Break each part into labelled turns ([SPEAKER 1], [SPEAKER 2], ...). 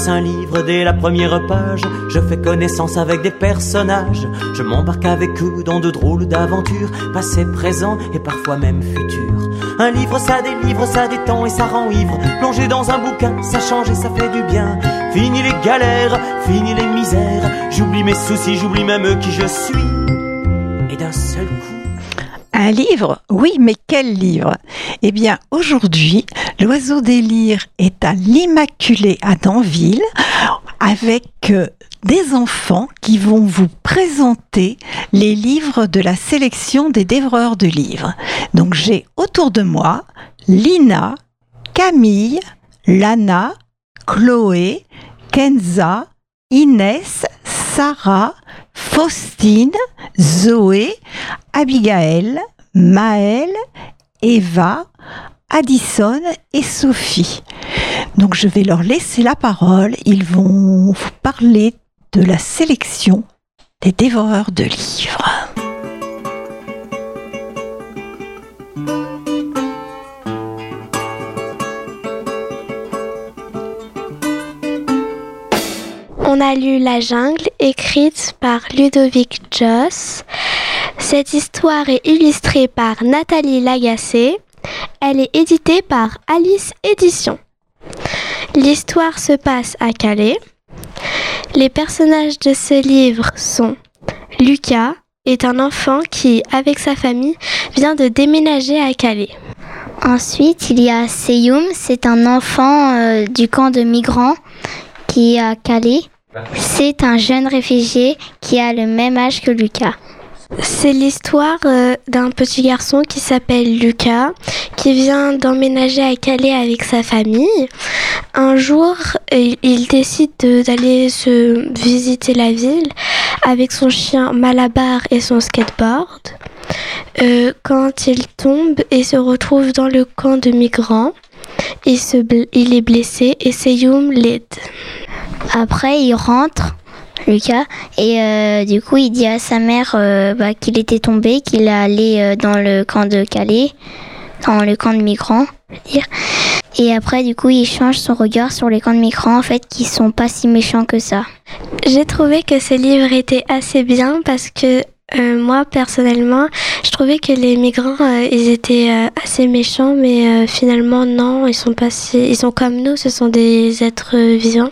[SPEAKER 1] lance un livre dès la première page. Je fais connaissance avec des personnages. Je m'embarque avec eux dans de drôles d'aventures, passé, présent et parfois même futur. Un livre ça délivre, ça détend et ça rend ivre. Plongé dans un bouquin, ça change et ça fait du bien. Fini les galères, fini les misères. J'oublie mes soucis, j'oublie même qui je suis. Et d'un seul coup...
[SPEAKER 2] Un livre ? Oui, mais quel livre ? Eh bien, aujourd'hui, l'Oiseau des Lyres est à l'Immaculée à Danville avec des enfants qui vont vous présenter les livres de la sélection des dévoreurs de livres. Donc, j'ai autour de moi Lina, Camille, Lana, Chloé, Kenza, Inès, Sarah, Faustine, Zoé, Abigail, Maëlle, Eva, Addison et Sophie. Donc je vais leur laisser la parole. Ils vont vous parler de la sélection des dévoreurs de livres.
[SPEAKER 3] On a lu La Jungle, écrite par Ludovic Joss. Cette histoire est illustrée par Nathalie Lagacé. Elle est éditée par Alice Éditions. L'histoire se passe à Calais. Les personnages de ce livre sont Lucas, est un enfant qui, avec sa famille, vient de déménager à Calais.
[SPEAKER 4] Ensuite, il y a Seyoum, c'est un enfant du camp de migrants qui est à Calais. C'est un jeune réfugié qui a le même âge que Lucas.
[SPEAKER 3] C'est l'histoire d'un petit garçon qui s'appelle Lucas, qui vient d'emménager à Calais avec sa famille. Un jour, il décide d'aller se visiter la ville avec son chien Malabar et son skateboard. Quand il tombe et se retrouve dans le camp de migrants, il est blessé et Seyoum l'aide.
[SPEAKER 4] Après, il rentre, Lucas, et du coup, il dit à sa mère qu'il était tombé, qu'il allait dans le camp de Calais, dans le camp de migrants, je veux dire. Et après, du coup, il change son regard sur les camps de migrants, en fait, qui sont pas si méchants que ça.
[SPEAKER 3] J'ai trouvé que ce livre était assez bien parce que moi, personnellement, je trouvais que les migrants, ils étaient assez méchants, mais finalement, non, ils sont comme nous, ce sont des êtres vivants.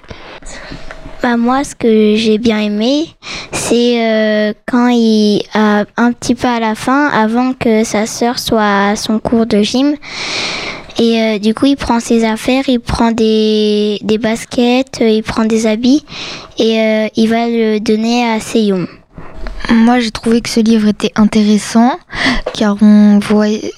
[SPEAKER 4] Moi, ce que j'ai bien aimé, c'est quand un petit peu à la fin, avant que sa sœur soit à son cours de gym, et du coup, il prend ses affaires, il prend des baskets, il prend des habits, et il va le donner à Seyoum.
[SPEAKER 5] Moi, j'ai trouvé que ce livre était intéressant, car on voyait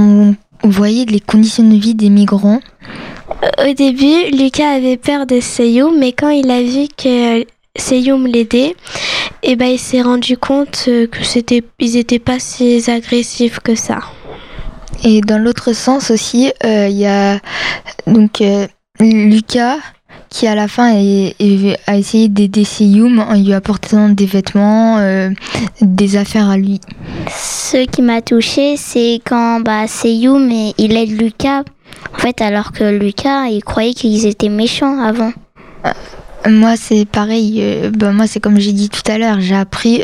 [SPEAKER 5] les conditions de vie des migrants.
[SPEAKER 3] Au début, Lucas avait peur de Seyoum, mais quand il a vu que Seyoum l'aidait, il s'est rendu compte qu'ils n'étaient pas si agressifs que ça.
[SPEAKER 5] Et dans l'autre sens aussi, il y a donc Lucas qui à la fin a essayé d'aider Seyoum en lui apportant des vêtements, des affaires à lui.
[SPEAKER 4] Ce qui m'a touchée, c'est quand Seyoum il aide Lucas, en fait, alors que Lucas, il croyait qu'ils étaient méchants avant.
[SPEAKER 5] Moi, c'est pareil. Moi, c'est comme j'ai dit tout à l'heure, j'ai appris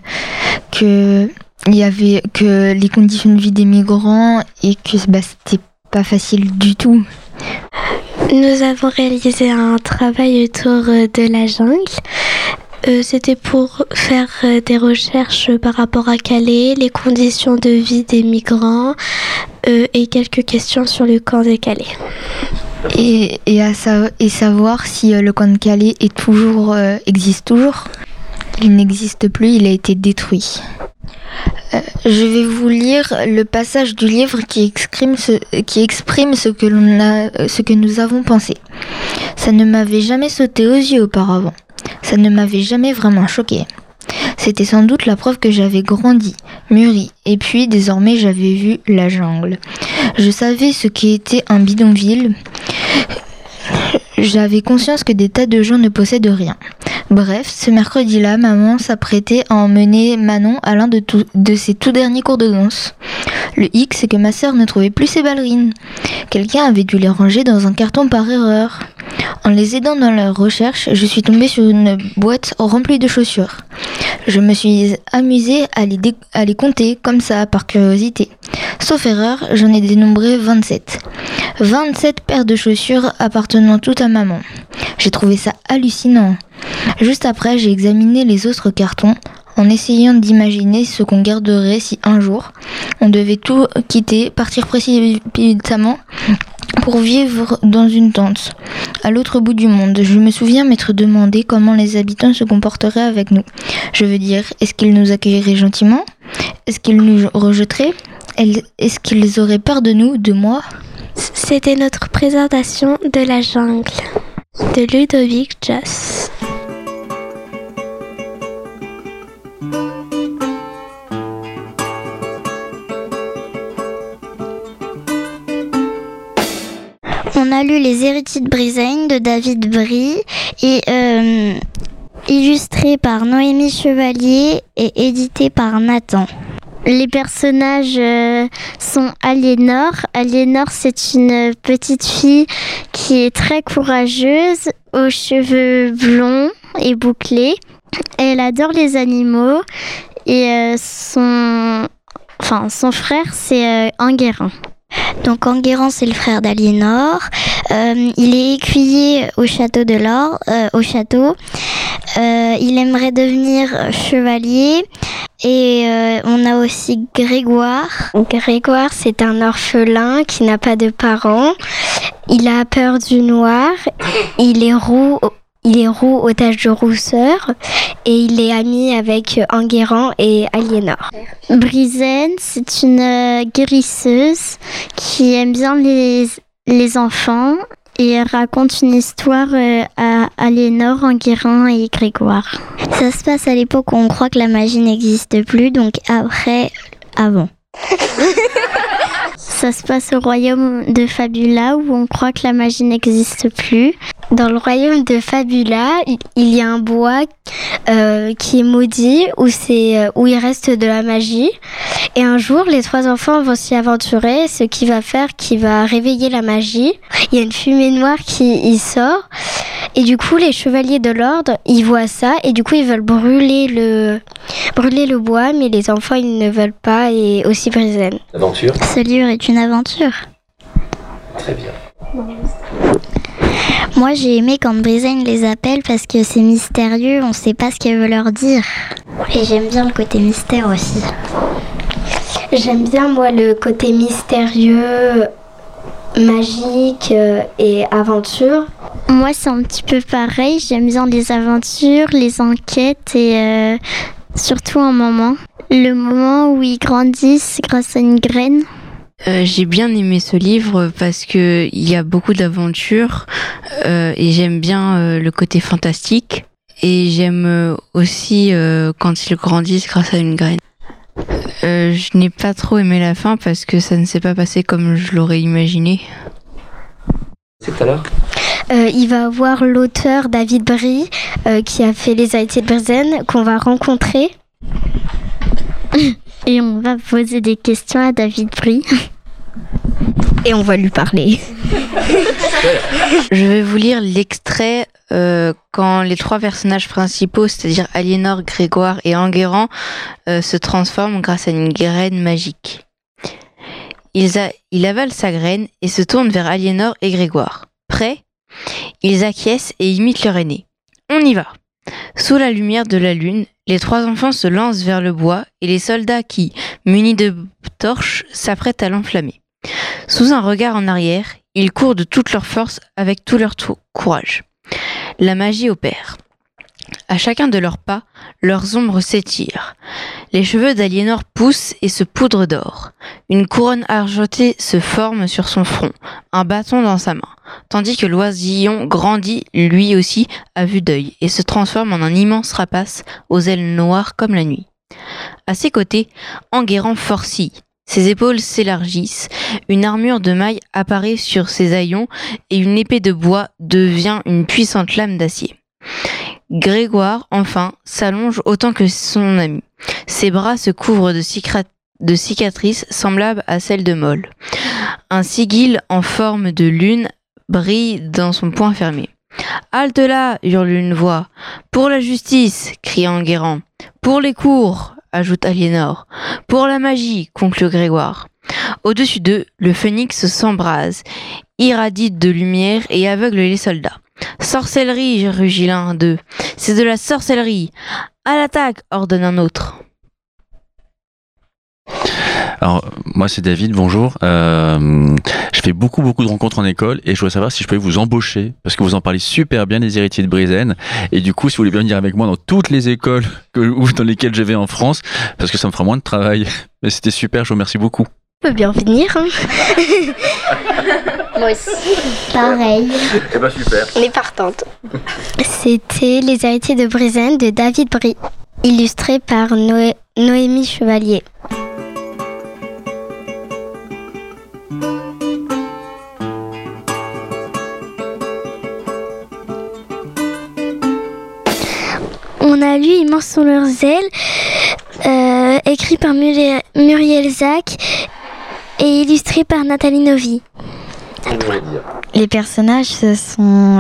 [SPEAKER 5] que les conditions de vie des migrants et que c'était pas facile du tout.
[SPEAKER 3] Nous avons réalisé un travail autour de la jungle. C'était pour faire des recherches par rapport à Calais, les conditions de vie des migrants et quelques questions sur le camp de Calais.
[SPEAKER 5] Et savoir si le camp de Calais existe toujours. Il n'existe plus, il a été détruit. Je vais vous lire le passage du livre qui exprime ce que nous avons pensé. Ça ne m'avait jamais sauté aux yeux auparavant. Ça ne m'avait jamais vraiment choqué. C'était sans doute la preuve que j'avais grandi, mûri, et puis désormais j'avais vu la jungle. Je savais ce qu'était un bidonville. J'avais conscience que des tas de gens ne possèdent rien. Bref, ce mercredi-là, maman s'apprêtait à emmener Manon à l'un de ses tout derniers cours de danse. Le hic, c'est que ma sœur ne trouvait plus ses ballerines. Quelqu'un avait dû les ranger dans un carton par erreur. En les aidant dans leur recherche, je suis tombée sur une boîte remplie de chaussures. Je me suis amusée à les compter comme ça, par curiosité. Sauf erreur, j'en ai dénombré 27. 27 paires de chaussures appartenant toutes à maman. J'ai trouvé ça hallucinant. Juste après, j'ai examiné les autres cartons en essayant d'imaginer ce qu'on garderait si un jour on devait tout quitter, partir précipitamment pour vivre dans une tente à l'autre bout du monde. Je me souviens m'être demandé comment les habitants se comporteraient avec nous. Je veux dire, est-ce qu'ils nous accueilleraient gentiment? Est-ce qu'ils nous rejetteraient? Est-ce qu'ils auraient peur de nous, de moi?
[SPEAKER 3] C'était notre présentation de La Jungle de Ludovic Joss.
[SPEAKER 4] On a lu Les Héritiers de Brisegne de David Brie et illustré par Noémie Chevalier et édité par Nathan. Les personnages sont Aliénor. Aliénor, c'est une petite fille qui est très courageuse, aux cheveux blonds et bouclés. Elle adore les animaux et son frère, c'est Enguerrand. Donc Enguerrand, c'est le frère d'Aliénor. Il est écuyer au château de l'Or, il aimerait devenir chevalier. Et on a aussi Grégoire. Grégoire, c'est un orphelin qui n'a pas de parents. Il a peur du noir. Il est roux aux taches de rousseur. Et il est ami avec Enguerrand et Aliénor. Briseine, c'est une guérisseuse qui aime bien les enfants. Et elle raconte une histoire à Aliénor, Enguerrand et Grégoire. Ça se passe à l'époque où on croit que la magie n'existe plus, donc avant. Ça se passe au royaume de Fabula où on croit que la magie n'existe plus. Dans le royaume de Fabula, il y a un bois qui est maudit où il reste de la magie. Et un jour, les 3 enfants vont s'y aventurer, ce qui va réveiller la magie. Il y a une fumée noire qui y sort. Et du coup, les chevaliers de l'ordre, ils voient ça et du coup, ils veulent brûler le bois, mais les enfants, ils ne veulent pas, et aussi Briseine.
[SPEAKER 6] Aventure.
[SPEAKER 4] Ce livre est une aventure.
[SPEAKER 6] Très bien.
[SPEAKER 4] Moi, j'ai aimé quand Briseine les appelle parce que c'est mystérieux, on ne sait pas ce qu'elle veut leur dire. Et j'aime bien le côté mystère aussi. J'aime bien, moi, le côté mystérieux, magique et aventure. Moi, c'est un petit peu pareil. J'aime bien les aventures, les enquêtes et surtout un moment. Le moment où ils grandissent grâce à une graine.
[SPEAKER 7] J'ai bien aimé ce livre parce que il y a beaucoup d'aventures et j'aime bien le côté fantastique. Et j'aime aussi quand ils grandissent grâce à une graine. Je n'ai pas trop aimé la fin parce que ça ne s'est pas passé comme je l'aurais imaginé.
[SPEAKER 6] C'est tout à l'heure.
[SPEAKER 3] Il va voir l'auteur David Brie qui a fait Les Héritiers de Brisegne qu'on va rencontrer. Et on va poser des questions à David Brie. Et on va lui parler.
[SPEAKER 7] Je vais vous lire l'extrait quand les 3 personnages principaux, c'est-à-dire Aliénor, Grégoire et Enguerrand, se transforment grâce à une graine magique. Il avale sa graine et se tourne vers Aliénor et Grégoire. Prêts, ils acquiescent et imitent leur aîné. On y va. Sous la lumière de la lune, les 3 enfants se lancent vers le bois et les soldats qui, munis de torches, s'apprêtent à l'enflammer. Sous un regard en arrière, ils courent de toute leur force avec tout leur courage. La magie opère. À chacun de leurs pas, leurs ombres s'étirent. Les cheveux d'Aliénor poussent et se poudrent d'or. Une couronne argentée se forme sur son front, un bâton dans sa main, tandis que l'oisillon grandit lui aussi à vue d'œil et se transforme en un immense rapace aux ailes noires comme la nuit. À ses côtés, Enguerrand forcille. Ses épaules s'élargissent, une armure de mailles apparaît sur ses haillons et une épée de bois devient une puissante lame d'acier. Grégoire, enfin, s'allonge autant que son ami. Ses bras se couvrent de cicatrices semblables à celles de Moll. Un sigil en forme de lune brille dans son poing fermé. « Halte là !» hurle une voix. « Pour la justice !» crie Enguerrand. « Pour les cours !» ajoute Aliénor. « Pour la magie !» conclut Grégoire. Au-dessus d'eux, le phénix s'embrase, irradie de lumière et aveugle les soldats. « Sorcellerie !» rugit l'un d'eux. « C'est de la sorcellerie !»« À l'attaque !» ordonne un autre.
[SPEAKER 8] Alors, moi c'est David, bonjour. Je fais beaucoup de rencontres en école et je voudrais savoir si je pouvais vous embaucher parce que vous en parlez super bien des héritiers de Brizen et du coup si vous voulez bien venir avec moi dans toutes les écoles dans lesquelles je vais en France parce que ça me fera moins de travail. Mais c'était super, je vous remercie beaucoup.
[SPEAKER 3] On peut bien venir. Hein.
[SPEAKER 4] Moi aussi. Pareil.
[SPEAKER 8] Eh ben super.
[SPEAKER 3] On est partante.
[SPEAKER 4] C'était Les héritiers de Brizen de David Brie, illustré par Noémie Chevalier.
[SPEAKER 3] On a lu Immenses sont leurs ailes, écrit par Muriel Zac et illustré par Nathalie Novi.
[SPEAKER 5] Les personnages, ce sont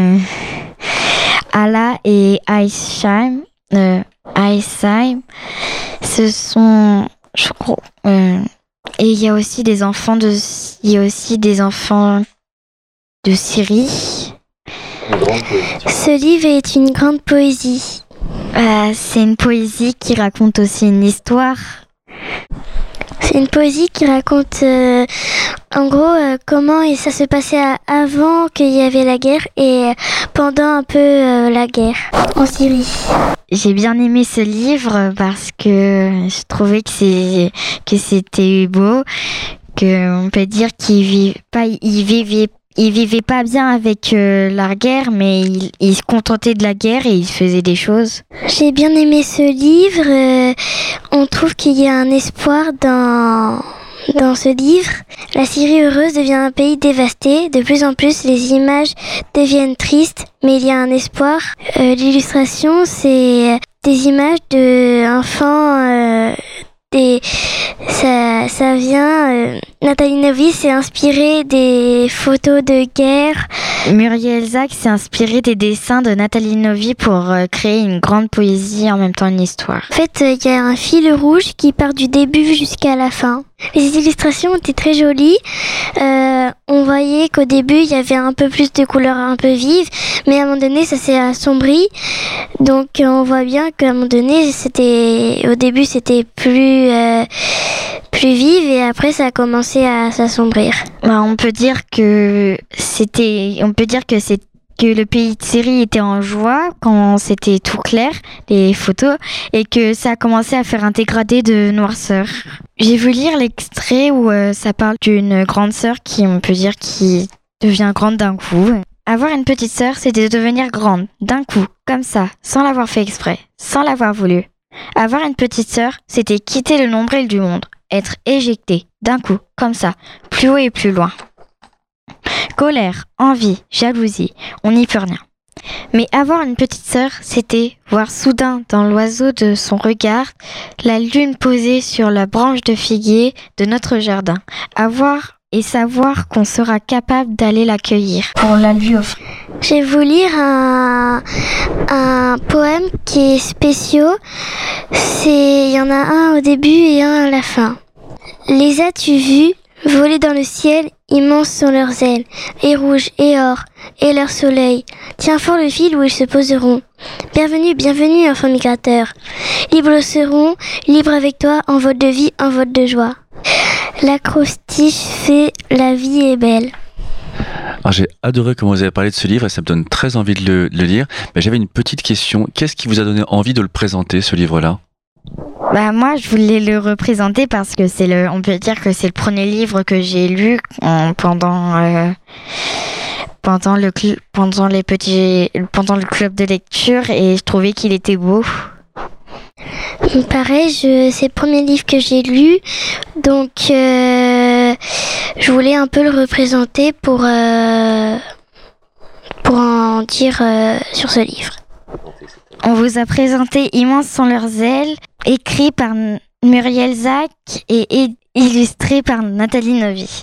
[SPEAKER 5] Ala et Aisheim. Ce sont, je crois, et il y a aussi des enfants de Syrie.
[SPEAKER 3] Ce livre est une grande poésie.
[SPEAKER 5] C'est une poésie qui raconte aussi une histoire.
[SPEAKER 3] C'est une poésie qui raconte en gros comment ça se passait avant qu'il y avait la guerre et pendant un peu la guerre en Syrie.
[SPEAKER 5] J'ai bien aimé ce livre parce que je trouvais que c'était beau, qu'on peut dire qu'il vivait pas bien avec la guerre, mais il se contentait de la guerre et il faisait des choses.
[SPEAKER 3] J'ai bien aimé ce livre. On trouve qu'il y a un espoir dans ce livre. La Syrie heureuse devient un pays dévasté. De plus en plus, les images deviennent tristes, mais il y a un espoir. L'illustration, c'est des images d'enfants. Ça vient. Nathalie Novi s'est inspirée des photos de guerre.
[SPEAKER 5] Muriel Zac s'est inspirée des dessins de Nathalie Novi pour créer une grande poésie en même temps une histoire.
[SPEAKER 3] En fait, il y a un fil rouge qui part du début jusqu'à la fin. Les illustrations étaient très jolies. On voyait qu'au début, il y avait un peu plus de couleurs un peu vives, mais à un moment donné, ça s'est assombri. Donc, on voit bien qu'à un moment donné, au début, c'était plus vive et après, ça a commencé à s'assombrir.
[SPEAKER 5] On peut dire que le pays de Syrie était en joie quand c'était tout clair, les photos, et que ça a commencé à faire un dégradé de noirceur. J'ai voulu lire l'extrait où ça parle d'une grande sœur on peut dire, qui devient grande d'un coup. Avoir une petite sœur, c'était devenir grande, d'un coup, comme ça, sans l'avoir fait exprès, sans l'avoir voulu. Avoir une petite sœur, c'était quitter le nombril du monde, être éjecté, d'un coup, comme ça, plus haut et plus loin. Colère, envie, jalousie, on n'y peut rien. Mais avoir une petite sœur, c'était voir soudain dans l'oiseau de son regard la lune posée sur la branche de figuier de notre jardin. Avoir et savoir qu'on sera capable d'aller l'accueillir. On la lui offre.
[SPEAKER 3] J'ai voulu lire un poème qui est spécial. Il y en a un au début et un à la fin. Les as-tu vus voler dans le ciel, immenses sont leurs ailes, et rouges et or, et leur soleil. Tiens fort le fil où ils se poseront. Bienvenue, bienvenue, enfants migrateurs. Libres seront, libres avec toi, en vote de vie, en vote de joie. L'acrostiche fait la vie est belle.
[SPEAKER 8] Alors, j'ai adoré comment vous avez parlé de ce livre et ça me donne très envie de le lire. Mais j'avais une petite question. Qu'est-ce qui vous a donné envie de le présenter, ce livre-là ?
[SPEAKER 5] Moi, je voulais le représenter parce que on peut dire que c'est le premier livre que j'ai lu pendant le club de lecture et je trouvais qu'il était beau.
[SPEAKER 3] Pareil, c'est le premier livre que j'ai lu, donc je voulais un peu le représenter pour en dire sur ce livre.
[SPEAKER 4] On vous a présenté Immenses sont leurs ailes, écrit par Muriel Zac et illustré par Nathalie Novy.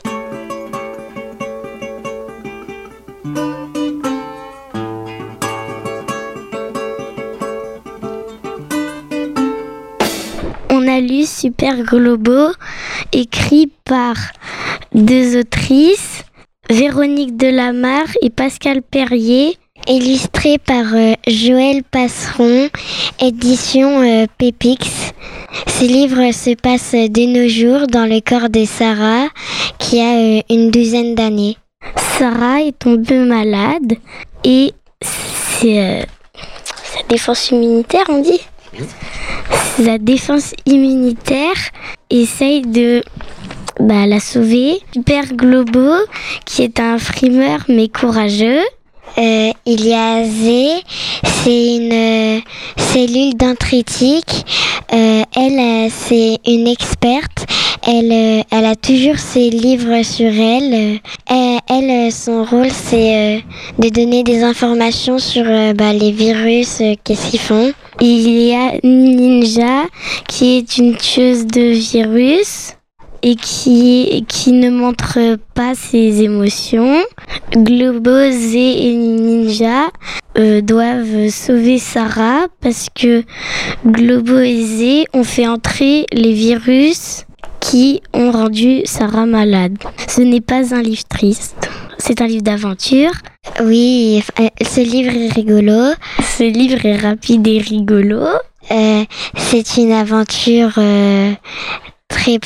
[SPEAKER 4] On a lu Super Globo, écrit par 2 autrices, Véronique Delamarre et Pascal Perrier, illustré par Joël Passeron, édition Pépix. Ces livres se passent de nos jours dans le corps de Sarah, qui a une 12aine d'années. Sarah est tombée malade et c'est sa défense immunitaire, on dit. Sa défense immunitaire essaye de la sauver. Super Globo, qui est un frimeur mais courageux. Il y a Zé, c'est une cellule dendritique. Elle, c'est une experte. Elle a toujours ses livres sur elle. Elle, son rôle, c'est de donner des informations sur les virus, qu'est-ce qu'ils font. Il y a Ninja, qui est une tueuse de virus et qui ne montre pas ses émotions. Globo, Zé et Ninja doivent sauver Sarah parce que Globo et Zé ont fait entrer les virus qui ont rendu Sarah malade. Ce n'est pas un livre triste, c'est un livre d'aventure. Oui, ce livre est rigolo. Ce livre est rapide et rigolo. C'est une aventure très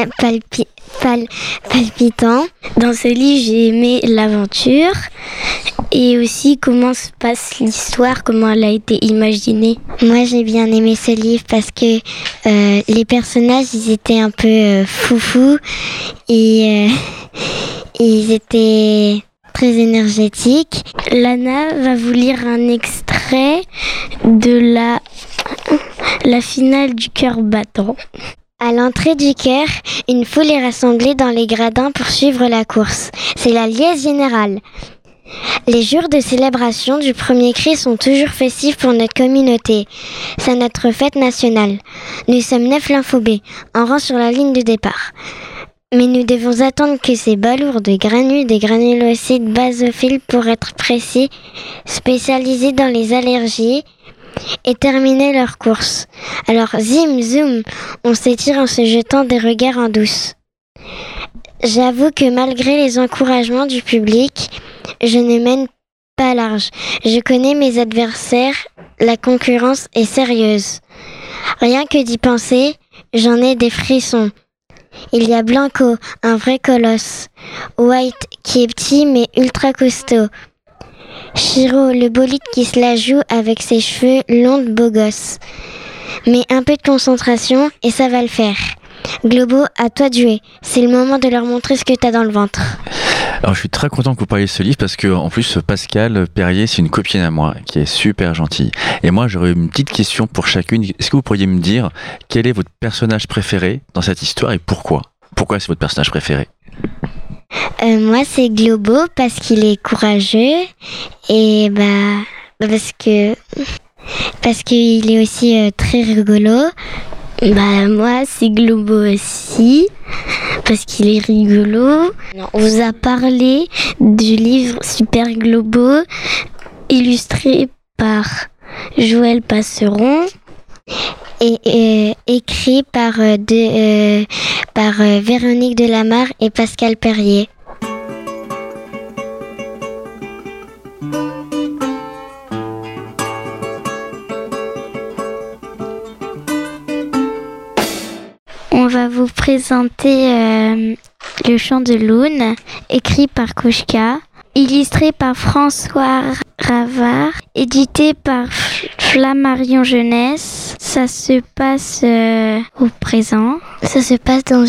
[SPEAKER 4] palpitant. Dans ce livre, j'ai aimé l'aventure et aussi comment se passe l'histoire, comment elle a été imaginée. Moi, j'ai bien aimé ce livre parce que les personnages, ils étaient un peu foufous et ils étaient très énergétiques. Lana va vous lire un extrait de la finale du cœur battant. À l'entrée du chœur, une foule est rassemblée dans les gradins pour suivre la course. C'est la liesse générale. Les jours de célébration du premier cri sont toujours festifs pour notre communauté. C'est notre fête nationale. Nous sommes 9 lymphobés, en rang sur la ligne de départ. Mais nous devons attendre que ces balourds de des granulocytes basophiles pour être précis, spécialisés dans les allergies, et terminer leur course. Alors zim zoom, on s'étire en se jetant des regards en douce. J'avoue que malgré les encouragements du public, je ne mène pas large. Je connais mes adversaires, la concurrence est sérieuse. Rien que d'y penser, j'en ai des frissons. Il y a Blanco, un vrai colosse. White, qui est petit mais ultra costaud. Shiro, le bolide qui se la joue avec ses cheveux longs de beau gosse. Mais un peu de concentration et ça va le faire. Globo, à toi de jouer. C'est le moment de leur montrer ce que t'as dans le ventre.
[SPEAKER 8] Alors je suis très content que vous parliez de ce livre parce que en plus Pascal Perrier, c'est une copine à moi qui est super gentille. Et moi j'aurais une petite question pour chacune. Est-ce que vous pourriez me dire quel est votre personnage préféré dans cette histoire et pourquoi ? Pourquoi c'est votre personnage préféré ?
[SPEAKER 4] Moi c'est Globo parce qu'il est courageux et parce qu'il est aussi très rigolo. Moi c'est Globo aussi parce qu'il est rigolo. On vous a parlé du livre Super Globo illustré par Joël Passeron et écrit par Véronique Delamarre et Pascal Perrier. On va vous présenter Le chant de Loun, écrit par Kouchka, illustré par François Ravard, édité par Flammarion Jeunesse. Ça se passe au présent. Ça se passe dans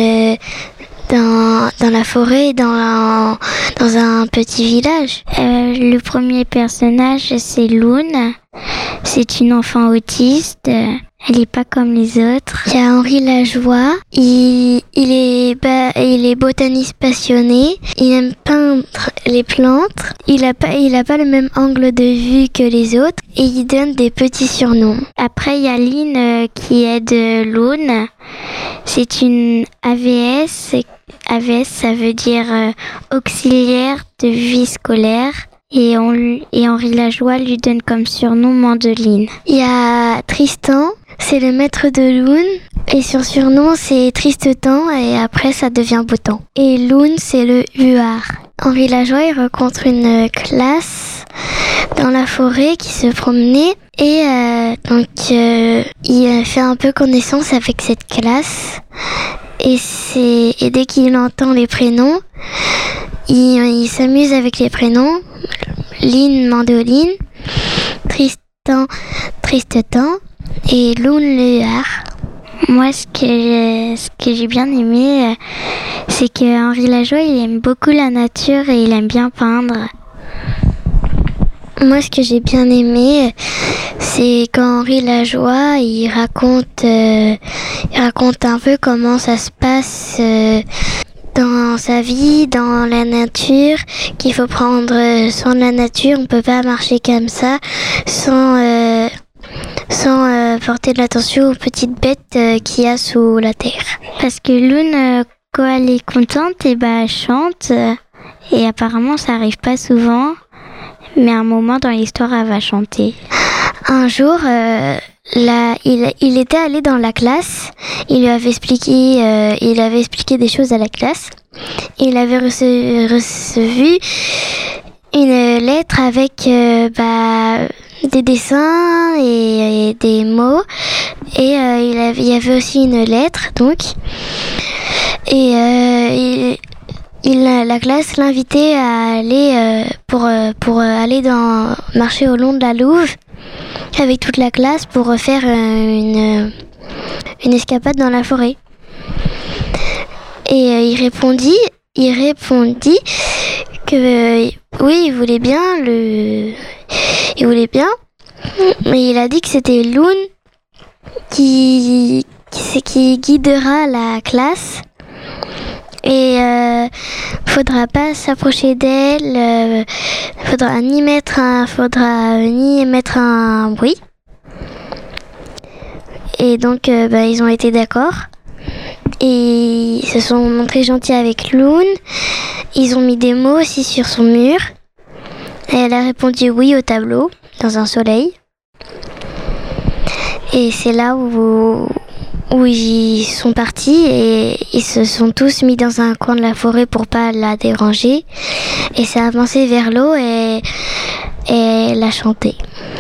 [SPEAKER 4] la forêt, dans un petit village. Le premier personnage, c'est Loun. C'est une enfant autiste. Elle est pas comme les autres. Il y a Henri Lajoie. Il est botaniste passionné. Il aime peindre les plantes. Il a pas le même angle de vue que les autres. Et il donne des petits surnoms. Après, il y a Lynn qui aide Loun. C'est une AVS. AVS, ça veut dire auxiliaire de vie scolaire. Et Henri Lajoie lui donne comme surnom Mandoline. Il y a Tristan, c'est le maître de Loun. Et son surnom, c'est Tristetan. Et après, ça devient Beau Temps. Et Loun, c'est le huard. Henri Lajoie, il rencontre une classe dans la forêt qui se promenait. Et il fait un peu connaissance avec cette classe. Et dès qu'il entend les prénoms, il s'amuse avec les prénoms. Lynn, Mandoline, Tristan, Tristetan et Loun, le huard. Moi, ce que j'ai bien aimé, c'est que Henri Lajoie, il aime beaucoup la nature et il aime bien peindre. Moi, ce que j'ai bien aimé, c'est quand Henri Lajoie, il raconte un peu comment ça se passe dans sa vie, dans la nature, qu'il faut prendre soin de la nature. On peut pas marcher comme ça sans porter de l'attention aux petites bêtes qu'il y a sous la terre. Parce que Loun, quand elle est contente, elle chante. Et apparemment, ça arrive pas souvent. Mais à un moment dans l'histoire, elle va chanter. Un jour, il était allé dans la classe. Il avait expliqué des choses à la classe. Il avait reçu une lettre avec des dessins et des mots. Et il y avait aussi une lettre, donc. Et la classe l'invitait à aller pour aller marcher au long de la Louve avec toute la classe pour faire une escapade dans la forêt. Et il répondit que oui, il voulait bien, mais il a dit que c'était Loun qui guidera la classe. Et faudra pas s'approcher d'elle, faudra ni mettre un bruit. Et donc ils ont été d'accord. Et ils se sont montrés gentils avec Loun. Ils ont mis des mots aussi sur son mur. Et elle a répondu oui au tableau, dans un soleil. Et c'est là où ils sont partis et ils se sont tous mis dans un coin de la forêt pour pas la déranger. Et ça a avancé vers l'eau et elle a chanté.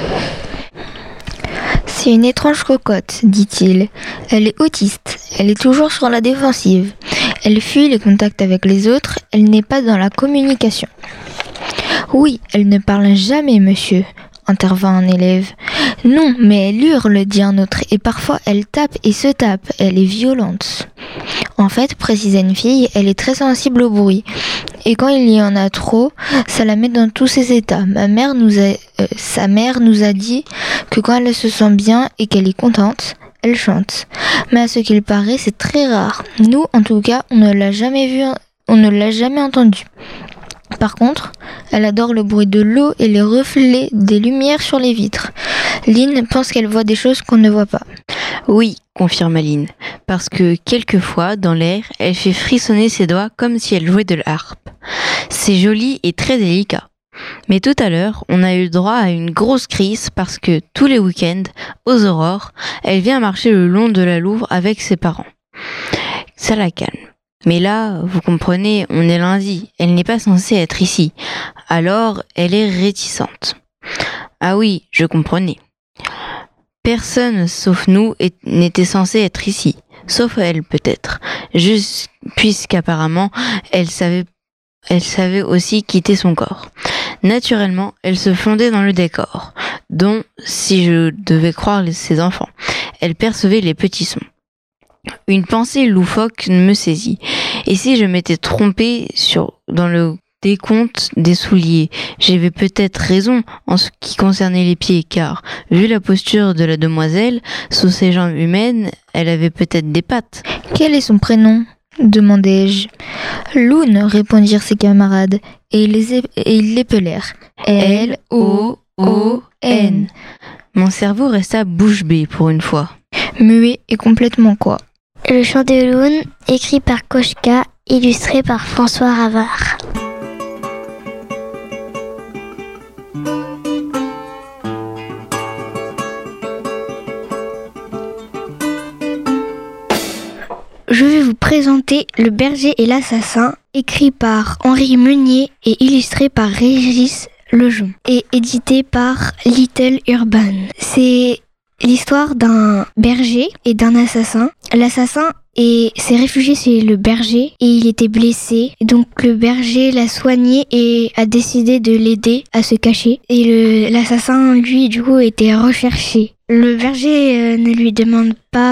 [SPEAKER 5] C'est une étrange cocotte, dit-il. Elle est autiste, elle est toujours sur la défensive. Elle fuit les contacts avec les autres, elle n'est pas dans la communication. Oui, elle ne parle jamais, monsieur, intervint un élève. Non, mais elle hurle, dit un autre, et parfois elle tape et se tape, elle est violente. En fait, précisa une fille, elle est très sensible au bruit. Et quand il y en a trop, ça la met dans tous ses états. Sa mère nous a dit que quand elle se sent bien et qu'elle est contente, elle chante. Mais à ce qu'il paraît, c'est très rare. Nous, en tout cas, on ne l'a jamais entendue. Par contre, elle adore le bruit de l'eau et les reflets des lumières sur les vitres. Lynn pense qu'elle voit des choses qu'on ne voit pas.
[SPEAKER 7] Oui, confirme Lynn, parce que quelquefois, dans l'air, elle fait frissonner ses doigts comme si elle jouait de la harpe. C'est joli et très délicat. Mais tout à l'heure, on a eu droit à une grosse crise parce que tous les week-ends, aux aurores, elle vient marcher le long de la Louve avec ses parents. Ça la calme. Mais là, vous comprenez, on est lundi, elle n'est pas censée être ici. Alors, elle est réticente. Ah oui, je comprenais. Personne, sauf nous, n'était censé être ici. Sauf elle, peut-être. Juste puisqu'apparemment, elle savait aussi quitter son corps. Naturellement, elle se fondait dans le décor, dont, si je devais croire ses enfants, elle percevait les petits sons. Une pensée loufoque me saisit. Et si je m'étais trompée dans le des contes, des souliers. J'avais peut-être raison en ce qui concernait les pieds, car, vu la posture de la demoiselle, sous ses jambes humaines, elle avait peut-être des pattes.
[SPEAKER 5] Quel est son prénom ? Demandai-je. Loun, répondirent ses camarades, et ils l'épelèrent. L-O-O-N.
[SPEAKER 7] Mon cerveau resta bouche bée pour une fois.
[SPEAKER 5] Muet et complètement quoi.
[SPEAKER 3] Le chant de Loun, écrit par Koshka, illustré par François Ravard.
[SPEAKER 5] Je vais vous présenter Le berger et l'assassin, écrit par Henri Meunier et illustré par Régis Lejeune et édité par Little Urban. C'est l'histoire d'un berger et d'un assassin. L'assassin s'est réfugié chez le berger et il était blessé. Donc le berger l'a soigné et a décidé de l'aider à se cacher. Et l'assassin, lui, du coup, était recherché. Le berger ne lui demande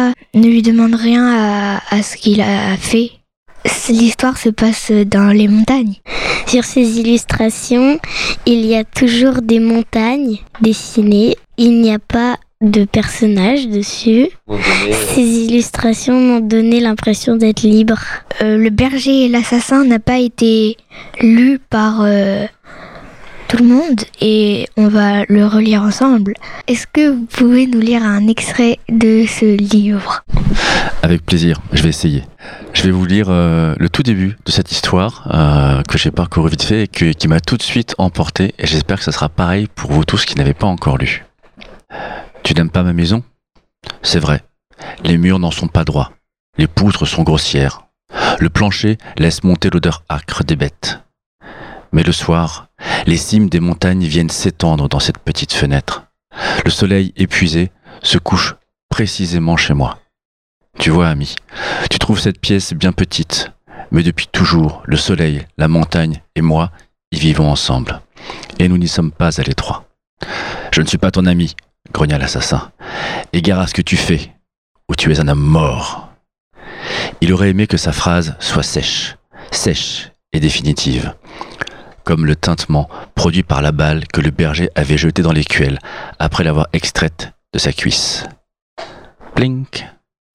[SPEAKER 5] rien à ce qu'il a fait. L'histoire se passe dans les montagnes.
[SPEAKER 3] Sur ces illustrations, il y a toujours des montagnes dessinées. Il n'y a pas de personnages dessus. Ces illustrations m'ont donné l'impression d'être libre.
[SPEAKER 5] Le berger et l'assassin n'a pas été lu par tout le monde et on va le relire ensemble. Est-ce que vous pouvez nous lire un extrait de ce livre ?
[SPEAKER 8] Avec plaisir, je vais essayer. Je vais vous lire le tout début de cette histoire que j'ai parcouru vite fait et qui m'a tout de suite emporté, et j'espère que ça sera pareil pour vous tous qui n'avez pas encore lu. Tu n'aimes pas ma maison ? C'est vrai. Les murs n'en sont pas droits. Les poutres sont grossières. Le plancher laisse monter l'odeur âcre des bêtes. Mais le soir, les cimes des montagnes viennent s'étendre dans cette petite fenêtre. Le soleil épuisé se couche précisément chez moi. Tu vois, ami, tu trouves cette pièce bien petite, mais depuis toujours, le soleil, la montagne et moi y vivons ensemble. Et nous n'y sommes pas à l'étroit. Je ne suis pas ton ami, grogna l'assassin. Égare à ce que tu fais, ou tu es un homme mort. Il aurait aimé que sa phrase soit sèche et définitive, comme le tintement produit par la balle que le berger avait jetée dans l'écuelle après l'avoir extraite de sa cuisse. Plink,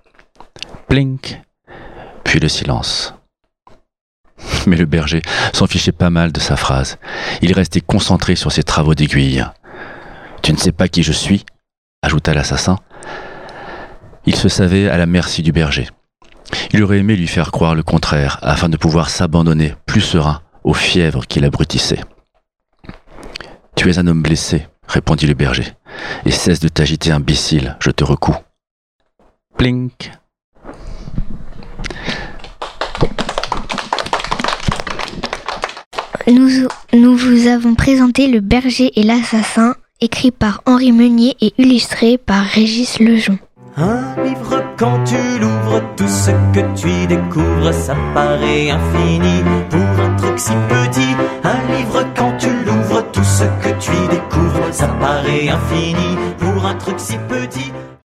[SPEAKER 8] plink, puis le silence. Mais le berger s'en fichait pas mal de sa phrase. Il restait concentré sur ses travaux d'aiguille. « Tu ne sais pas qui je suis ?» ajouta l'assassin. Il se savait à la merci du berger. Il aurait aimé lui faire croire le contraire, afin de pouvoir s'abandonner plus serein aux fièvres qui l'abrutissait. « Tu es un homme blessé, » répondit le berger, « et cesse de t'agiter, imbécile, je te recoue. » Plink.
[SPEAKER 5] Nous vous avons présenté Le berger et l'assassin, écrit par Henri Meunier et illustré par Régis Lejeune.
[SPEAKER 1] Un livre, quand tu l'ouvres, tout ce que tu y découvres, ça paraît infini pour un truc si petit. Un livre, quand tu l'ouvres, tout ce que tu y découvres, ça paraît infini pour un truc si petit.